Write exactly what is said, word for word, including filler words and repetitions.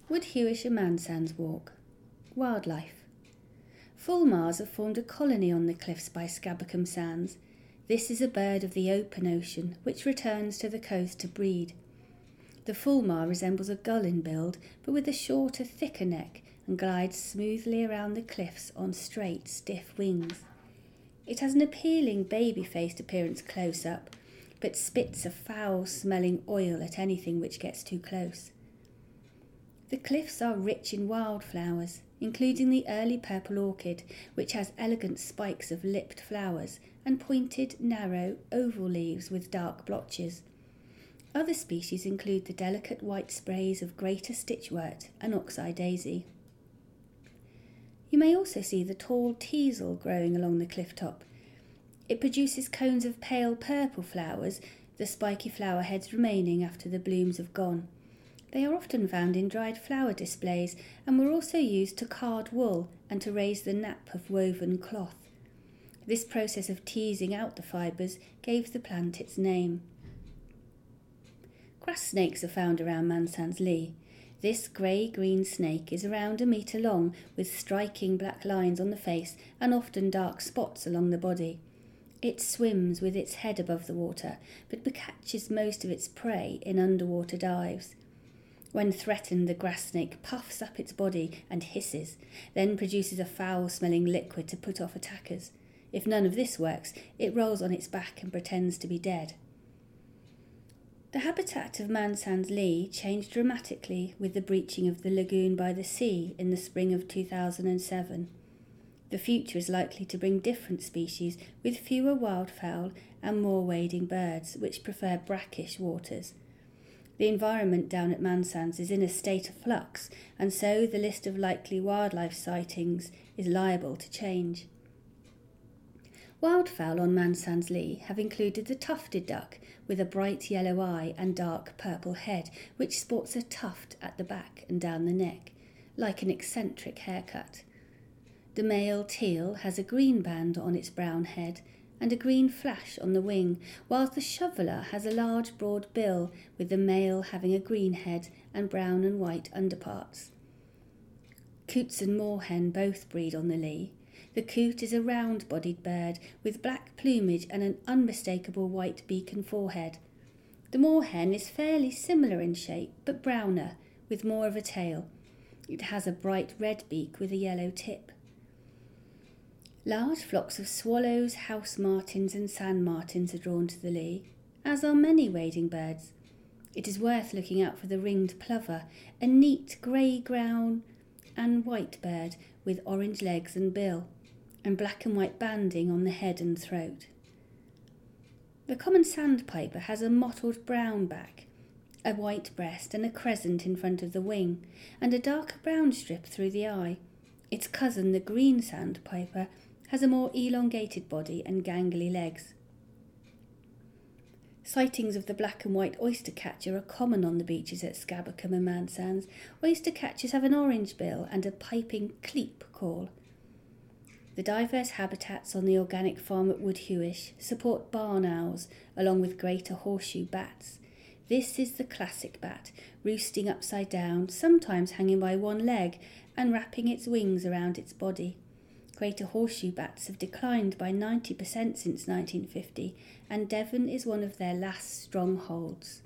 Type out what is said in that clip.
Woodhewish and Mansands Walk. Wildlife. Fulmars have formed a colony on the cliffs by Scabbacum Sands. This is a bird of the open ocean, which returns to the coast to breed. The fulmar resembles a gull in build, but with a shorter, thicker neck, and glides smoothly around the cliffs on straight, stiff wings. It has an appealing baby-faced appearance close up, but spits a foul-smelling oil at anything which gets too close. The cliffs are rich in wildflowers, including the early purple orchid, which has elegant spikes of lipped flowers and pointed, narrow, oval leaves with dark blotches. Other species include the delicate white sprays of greater stitchwort and oxeye daisy. You may also see the tall teasel growing along the cliff top. It produces cones of pale purple flowers, the spiky flower heads remaining after the blooms have gone. They are often found in dried flower displays and were also used to card wool and to raise the nap of woven cloth. This process of teasing out the fibres gave the plant its name. Grass snakes are found around Mansands Lee. This grey-green snake is around a metre long with striking black lines on the face and often dark spots along the body. It swims with its head above the water, but catches most of its prey in underwater dives. When threatened, the grass snake puffs up its body and hisses, then produces a foul-smelling liquid to put off attackers. If none of this works, it rolls on its back and pretends to be dead. The habitat of Mansands Lee changed dramatically with the breaching of the lagoon by the sea in the spring of two thousand seven. The future is likely to bring different species with fewer wildfowl and more wading birds, which prefer brackish waters. The environment down at Mansands is in a state of flux, and so the list of likely wildlife sightings is liable to change. Wildfowl on Mansands Lee have included the tufted duck with a bright yellow eye and dark purple head, which sports a tuft at the back and down the neck, like an eccentric haircut. The male teal has a green band on its brown head and a green flash on the wing, whilst the shoveler has a large broad bill with the male having a green head and brown and white underparts. Coots and moorhen both breed on the Lee. The coot is a round-bodied bird with black plumage and an unmistakable white beak and forehead. The moorhen is fairly similar in shape, but browner, with more of a tail. It has a bright red beak with a yellow tip. Large flocks of swallows, house martins and sand martins are drawn to the Lee, as are many wading birds. It is worth looking out for the ringed plover, a neat grey-brown and white bird with orange legs and bill, and black and white banding on the head and throat. The common sandpiper has a mottled brown back, a white breast and a crescent in front of the wing, and a darker brown strip through the eye. Its cousin, the green sandpiper, has a more elongated body and gangly legs. Sightings of the black and white oystercatcher are common on the beaches at Scabbacum and Mansands. Oystercatchers have an orange bill and a piping cleep call. The diverse habitats on the organic farm at Woodhewish support barn owls along with greater horseshoe bats. This is the classic bat, roosting upside down, sometimes hanging by one leg and wrapping its wings around its body. Greater horseshoe bats have declined by ninety percent since nineteen fifty, and Devon is one of their last strongholds.